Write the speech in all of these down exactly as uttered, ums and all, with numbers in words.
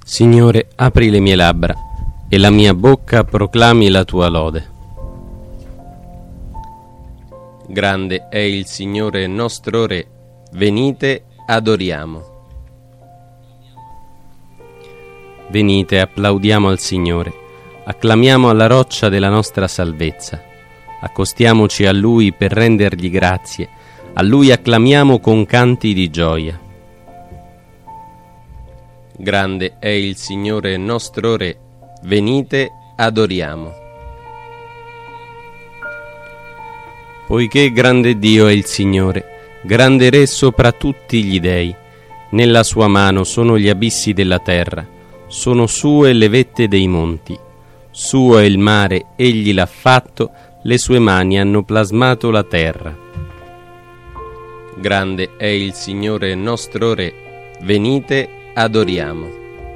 Signore, apri le mie labbra, e la mia bocca proclami la tua lode. Grande è il Signore nostro Re, venite, adoriamo. Venite, applaudiamo al Signore, acclamiamo alla roccia della nostra salvezza. Accostiamoci a Lui per rendergli grazie, a Lui acclamiamo con canti di gioia. Grande è il Signore nostro Re, venite, adoriamo. Poiché grande Dio è il Signore, grande Re sopra tutti gli dei, nella sua mano sono gli abissi della terra, sono sue le vette dei monti, suo è il mare, egli l'ha fatto, le sue mani hanno plasmato la terra. Grande è il Signore nostro Re, venite, adoriamo.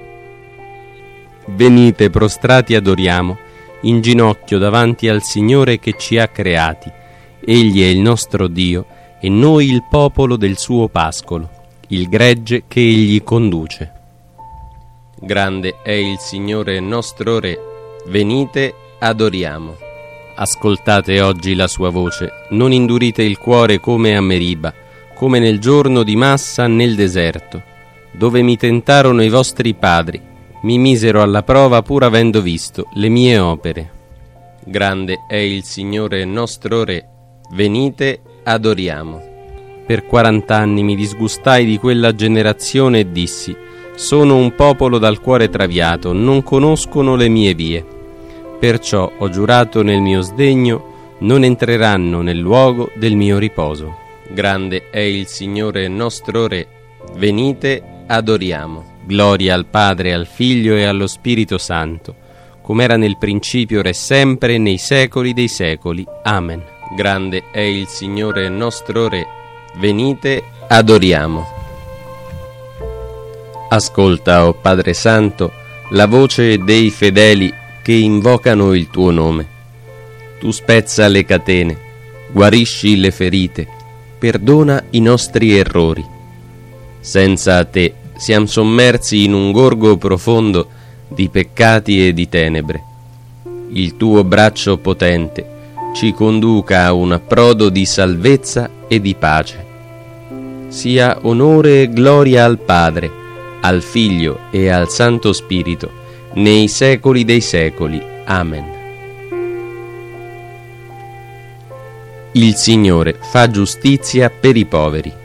Venite, prostrati adoriamo, in ginocchio davanti al Signore che ci ha creati. Egli è il nostro Dio e noi il popolo del suo pascolo, il gregge che egli conduce. Grande è il Signore nostro Re, venite, adoriamo. Ascoltate oggi la sua voce, non indurite il cuore come a Meriba, come nel giorno di Massa nel deserto, dove mi tentarono i vostri padri, mi misero alla prova pur avendo visto le mie opere. Grande è il Signore nostro Re, venite, adoriamo. Per quarant'anni mi disgustai di quella generazione e dissi: sono un popolo dal cuore traviato, non conoscono le mie vie. Perciò ho giurato nel mio sdegno, non entreranno nel luogo del mio riposo. Grande è il Signore nostro Re, venite, adoriamo. Gloria al Padre, al Figlio e allo Spirito Santo, come era nel principio, ora e sempre, nei secoli dei secoli. Amen. Grande è il Signore nostro Re, venite, adoriamo. Ascolta, o Padre Santo, la voce dei fedeli che invocano il tuo nome. Tu spezza le catene, guarisci le ferite, perdona i nostri errori. Senza te siamo sommersi in un gorgo profondo di peccati e di tenebre. Il tuo braccio potente ci conduca a un approdo di salvezza e di pace. Sia onore e gloria al Padre, al Figlio e al Santo Spirito, nei secoli dei secoli. Amen. Il Signore fa giustizia per i poveri.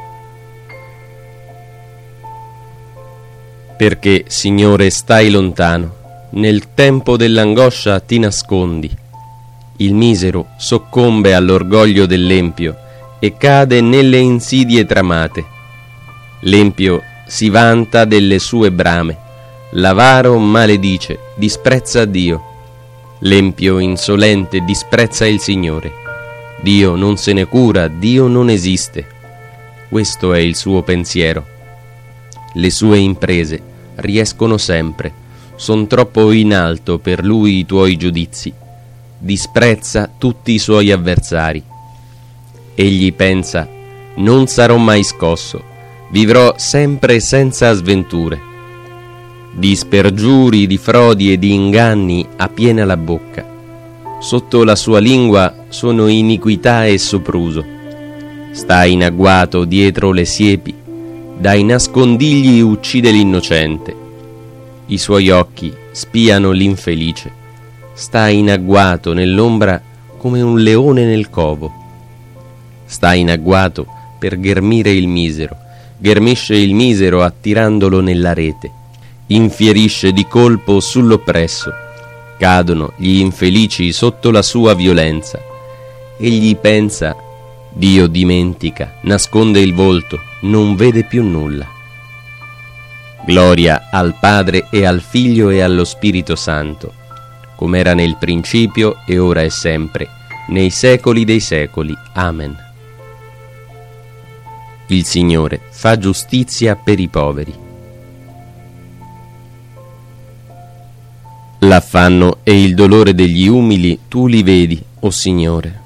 Perché, Signore, stai lontano, nel tempo dell'angoscia ti nascondi. Il misero soccombe all'orgoglio dell'empio e cade nelle insidie tramate. L'empio si vanta delle sue brame, l'avaro maledice, disprezza Dio. L'empio insolente disprezza il Signore. Dio non se ne cura, Dio non esiste. Questo è il suo pensiero. Le sue imprese riescono sempre, son troppo in alto per lui i tuoi giudizi. Disprezza tutti i suoi avversari. Egli pensa: non sarò mai scosso, vivrò sempre senza sventure. Di spergiuri, di frodi e di inganni ha piena la bocca. Sotto la sua lingua sono iniquità e sopruso. Sta in agguato dietro le siepi, dai nascondigli uccide l'innocente. I suoi occhi spiano l'infelice. Sta in agguato nell'ombra come un leone nel covo. Sta in agguato per ghermire il misero. Ghermisce il misero attirandolo nella rete. Infierisce di colpo sull'oppresso. Cadono gli infelici sotto la sua violenza. Egli pensa: Dio dimentica, nasconde il volto, non vede più nulla. Gloria al Padre e al Figlio e allo Spirito Santo, come era nel principio e ora e sempre, nei secoli dei secoli. Amen. Il Signore fa giustizia per i poveri. L'affanno e il dolore degli umili tu li vedi, o Signore.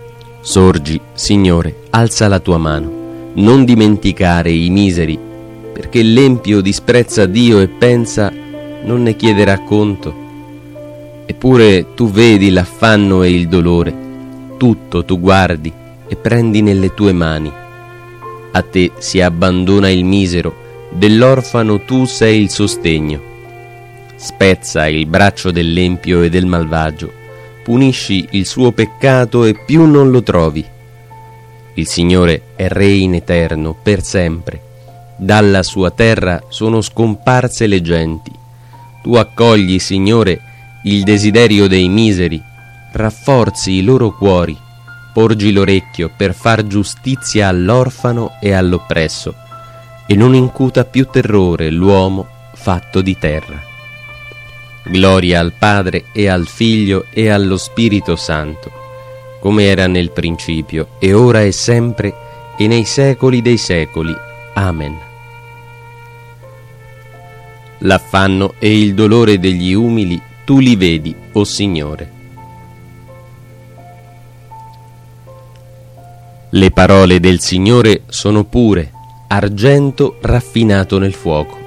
Sorgi, Signore, alza la tua mano, non dimenticare i miseri, perché l'empio disprezza Dio e pensa non ne chiederà conto. Eppure tu vedi l'affanno e il dolore, tutto tu guardi e prendi nelle tue mani. A te si abbandona il misero, dell'orfano tu sei il sostegno. Spezza il braccio dell'empio e del malvagio, punisci il suo peccato e più non lo trovi. Il Signore è Re in eterno, per sempre. Dalla sua terra sono scomparse le genti. Tu accogli, Signore, il desiderio dei miseri, rafforzi i loro cuori, porgi l'orecchio per far giustizia all'orfano e all'oppresso, e non incuta più terrore l'uomo fatto di terra. Gloria al Padre e al Figlio e allo Spirito Santo, come era nel principio, e ora e sempre, e nei secoli dei secoli. Amen. L'affanno e il dolore degli umili tu li vedi, o Signore. Le parole del Signore sono pure, argento raffinato nel fuoco.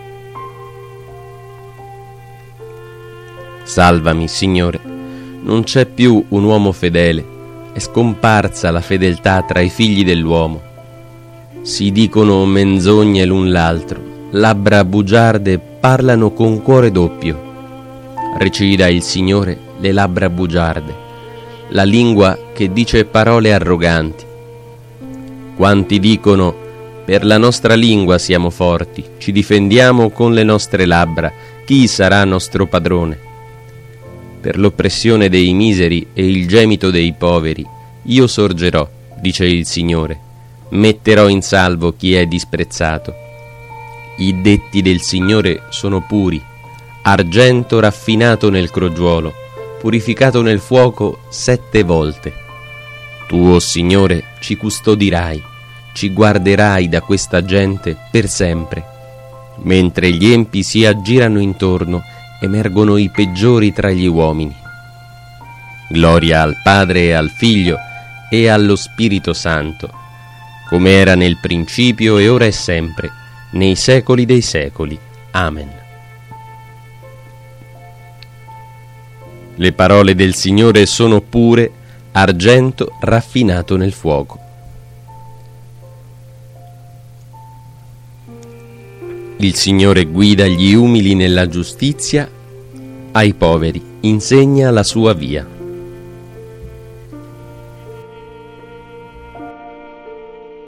Salvami, Signore, non c'è più un uomo fedele, è scomparsa la fedeltà tra i figli dell'uomo. Si dicono menzogne l'un l'altro, labbra bugiarde parlano con cuore doppio. Recida il Signore le labbra bugiarde, la lingua che dice parole arroganti. Quanti dicono: per la nostra lingua siamo forti, ci difendiamo con le nostre labbra, chi sarà nostro padrone? Per l'oppressione dei miseri e il gemito dei poveri io sorgerò, dice il Signore, metterò in salvo chi è disprezzato. I detti del Signore sono puri, argento raffinato nel crogiuolo, purificato nel fuoco sette volte. Tu, o Signore, ci custodirai, ci guarderai da questa gente per sempre. Mentre gli empi si aggirano intorno, emergono i peggiori tra gli uomini. Gloria al Padre e al Figlio e allo Spirito Santo, come era nel principio e ora e sempre, nei secoli dei secoli. Amen. Le parole del Signore sono pure, argento raffinato nel fuoco. Il Signore guida gli umili nella giustizia, ai poveri insegna la sua via.